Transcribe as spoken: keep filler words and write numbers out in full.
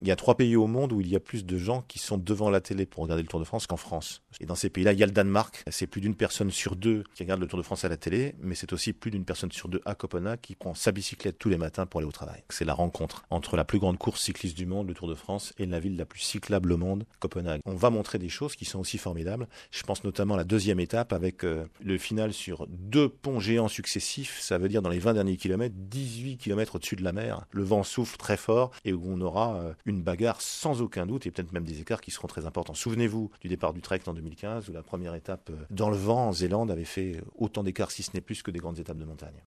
Il y a trois pays au monde où il y a plus de gens qui sont devant la télé pour regarder le Tour de France qu'en France. Et dans ces pays-là, il y a le Danemark. C'est plus d'une personne sur deux qui regarde le Tour de France à la télé, mais c'est aussi plus d'une personne sur deux à Copenhague qui prend sa bicyclette tous les matins pour aller au travail. C'est la rencontre entre la plus grande course cycliste du monde, le Tour de France, et la ville la plus cyclable au monde, Copenhague. On va montrer des choses qui sont aussi formidables. Je pense notamment à la deuxième étape avec euh, le final sur deux ponts géants successifs. Ça veut dire dans les vingt derniers kilomètres, dix-huit kilomètres au-dessus de la mer. Le vent souffle très fort et où on aura euh, une bagarre sans aucun doute et peut-être même des écarts qui seront très importants. Souvenez-vous du départ d'Utrecht en deux mille quinze où la première étape dans le vent en Zélande avait fait autant d'écarts, si ce n'est plus, que des grandes étapes de montagne.